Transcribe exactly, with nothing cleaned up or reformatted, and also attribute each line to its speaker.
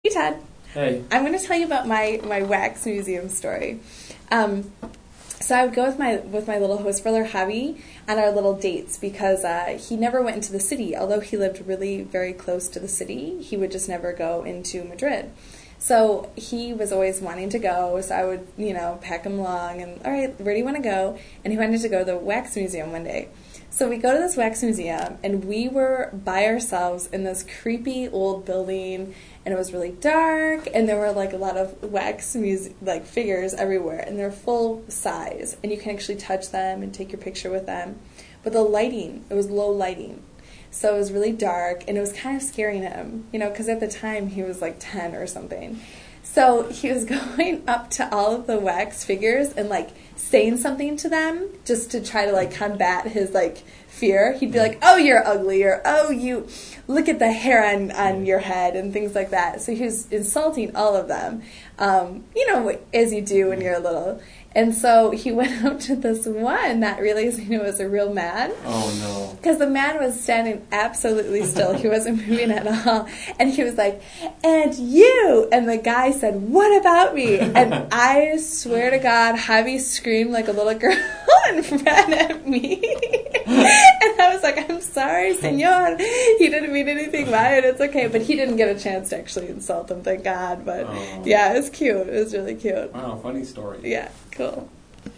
Speaker 1: Hey Todd,
Speaker 2: Hey.
Speaker 1: I'm going to tell you about my, my wax museum story. Um, so I would go with my with my little host brother Javi on our little dates because uh, he never went into the city. Although he lived really very close to the city, he would just never go into Madrid. So he was always wanting to go, so I would, you know, pack him along and, all right, where do you want to go? And he wanted to go to the wax museum one day. So we go to this wax museum, and we were by ourselves in this creepy old building, and it was really dark, and there were like a lot of wax muse- like figures everywhere, and they're full size, and you can actually touch them and take your picture with them. But the lighting, it was low lighting. So it was really dark, and it was kind of scaring him, you know, because at the time he was like ten or something. So he was going up to all of the wax figures and like saying something to them just to try to like combat his like fear. He'd be like, "Oh, you're ugly," or "Oh, you look at the hair on, on your head," and things like that. So he was insulting all of them, um, you know, as you do when you're little. And so he went up to this one, not realizing it was a real man.
Speaker 2: Oh, no.
Speaker 1: Because the man was standing absolutely still. He wasn't moving at all. And he was like, "And you!" And the guy said, "What about me?" And I swear to God, Javi screamed like a little girl and ran at me. And I was like, "I'm sorry, senor. He didn't mean anything by it. It's okay." But he didn't get a chance to actually insult him, thank God. But
Speaker 2: Oh.
Speaker 1: yeah, it was cute. It was really cute.
Speaker 2: Wow, funny story.
Speaker 1: Yeah, cool.